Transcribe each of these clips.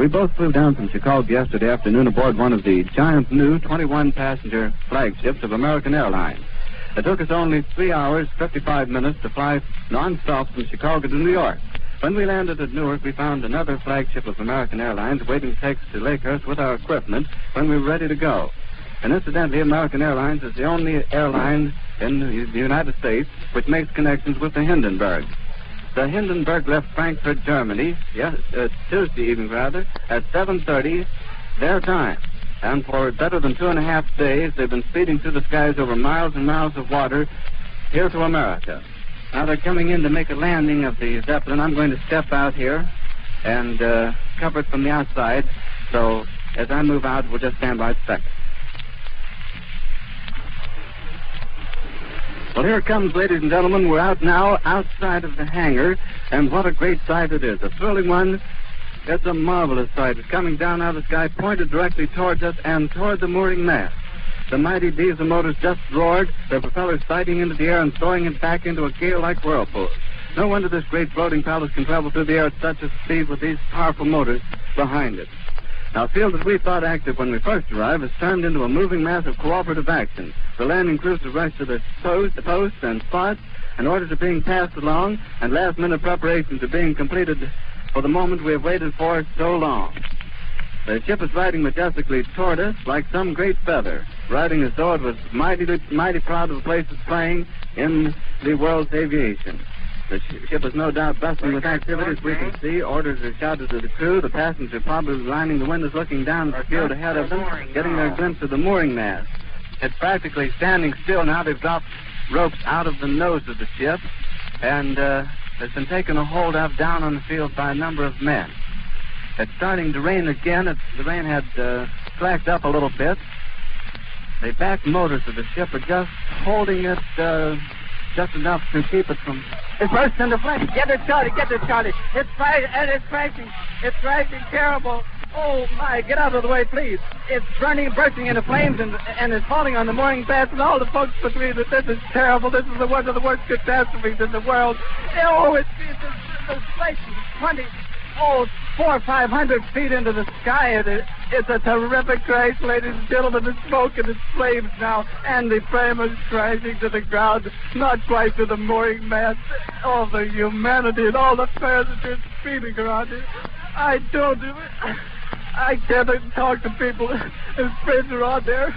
We both flew down from Chicago yesterday afternoon aboard one of the giant new 21-passenger flagships of American Airlines. It took us only 3 hours, 55 minutes to fly non-stop from Chicago to New York. When we landed at Newark, we found another flagship of American Airlines waiting to take us to Lakehurst with our equipment when we were ready to go. And incidentally, American Airlines is the only airline in the United States which makes connections with the Hindenburg. The Hindenburg left Frankfurt, Germany, Tuesday evening rather, at 7:30 their time. And for better than 2.5 days, they've been speeding through the skies over miles and miles of water here to America. Now they're coming in to make a landing of the Zeppelin. I'm going to step out here and cover it from the outside. So as I move out, we'll just stand by a second. Well, here it comes, ladies and gentlemen. We're out now outside of the hangar, and what a great sight it is. A thrilling one. It's a marvelous sight. It's coming down out of the sky, pointed directly towards us and toward the mooring mast. The mighty diesel motors just roared, their propellers sighting into the air and throwing it back into a gale-like whirlpool. No wonder this great floating palace can travel through the air at such a speed with these powerful motors behind it. Now, a field that we thought active when we first arrived has turned into a moving mass of cooperative action. The landing crews have rushed to their posts and spots, and orders are being passed along, and last-minute preparations are being completed for the moment we have waited for so long. The ship is riding majestically toward us like some great feather, riding as though it was mighty proud of the place it's playing in the world's aviation. The ship is no doubt bustling with activity, as we can see. Orders are shouted to the crew. The passengers are probably lining the windows, looking down at the field ahead of them, getting their glimpse of the mooring mast. It's practically standing still now. They've dropped ropes out of the nose of the ship, and it's been taken a hold of down on the field by a number of men. It's starting to rain again. The rain had slacked up a little bit. The back motors of the ship are just holding it just enough to keep it from... It burst into flames. Get it, Charlie. It's crashing. It's crashing terrible. Oh, my, get out of the way, please. It's bursting into flames, and it's falling on the mooring mast, and all the folks between it. This is terrible. This is one of the worst catastrophes in the world. Oh, it's like 400 or 500 feet into the sky. It's a terrific crash, ladies and gentlemen. The smoke and the flames now, and the frame is crashing to the ground, not quite to the mooring mast. All the humanity and all the passengers speeding around it. I can't talk to people. His friends are on there.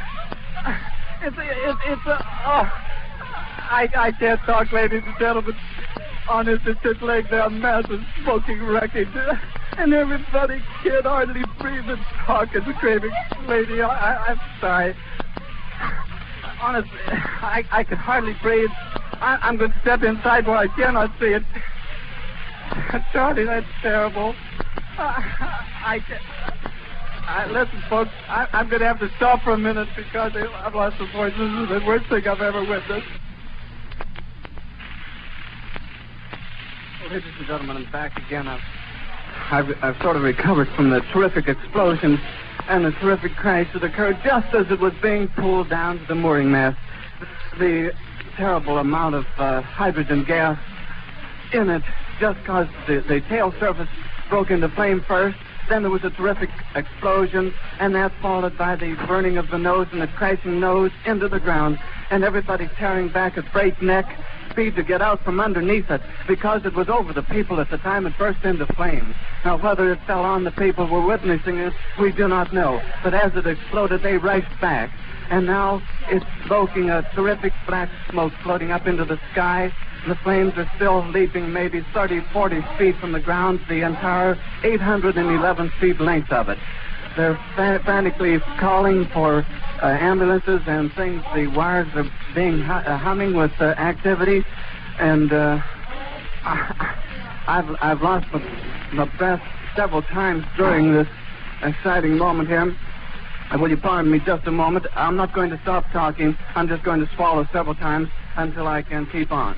I can't talk, ladies and gentlemen. Honest, it's just laying there, a mass of smoking wreckage. And everybody can't hardly breathe and talk and screaming. Lady, I'm sorry. Honestly, I can hardly breathe. I'm going to step inside where I cannot see it. Charlie, that's terrible. Listen, folks, I'm going to have to stop for a minute because I've lost the voice. This is the worst thing I've ever witnessed. Ladies and gentlemen, I'm back again. I've sort of recovered from the terrific explosion and the terrific crash that occurred just as it was being pulled down to the mooring mast. The terrible amount of hydrogen gas in it just caused the tail surface broke into flame first. Then there was a terrific explosion, and that followed by the burning of the nose and the crashing nose into the ground, and everybody tearing back at breakneck speed to get out from underneath it because it was over the people at the time it burst into flames. Now, whether it fell on the people who were witnessing it, we do not know. But as it exploded, they rushed back, and now it's smoking a terrific black smoke floating up into the sky. The flames are still leaping maybe 30, 40 feet from the ground, the entire 811 feet length of it. They're frantically calling for ambulances and things. The wires are being humming with activity, and I've lost my breath several times during this exciting moment here. Will you pardon me just a moment? I'm not going to stop talking. I'm just going to swallow several times until I can keep on.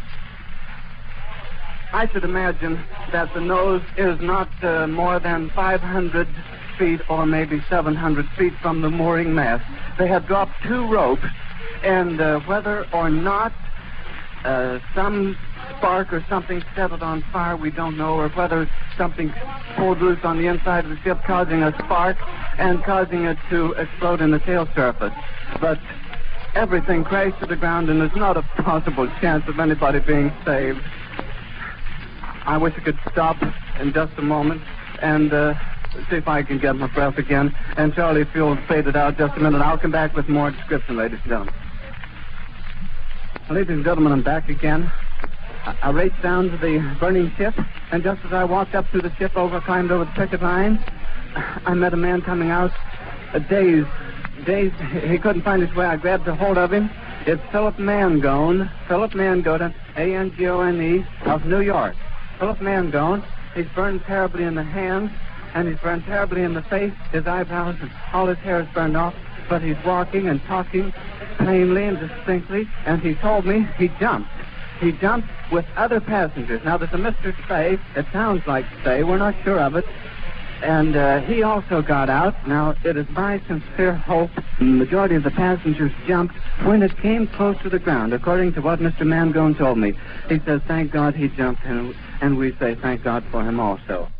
I should imagine that the nose is not more than 500 feet or maybe 700 feet from the mooring mast. They had dropped 2 ropes, and whether or not some spark or something set it on fire, we don't know, or whether something pulled loose on the inside of the ship, causing a spark and causing it to explode in the tail surface. But everything crashed to the ground, and there's not a possible chance of anybody being saved. I wish I could stop in just a moment and see if I can get my breath again. And Charlie, if you'll fade it out just a minute, I'll come back with more description, ladies and gentlemen. Ladies and gentlemen, I'm back again. I raced down to the burning ship, and just as I walked up to the ship, climbed over the picket line, I met a man coming out, dazed. He couldn't find his way. I grabbed a hold of him. It's Philip Mangone, Mangone, of New York. Philip Mangone. He's burned terribly in the hands, and he's burned terribly in the face. His eyebrows and all his hair is burned off, but he's walking and talking plainly and distinctly, and he told me he jumped. He jumped with other passengers. Now, there's a Mr. Spey. It sounds like Spey. We're not sure of it. And he also got out. Now, it is my sincere hope the majority of the passengers jumped when it came close to the ground, according to what Mr. Mangone told me. He says, thank God he jumped, and we say thank God for him also.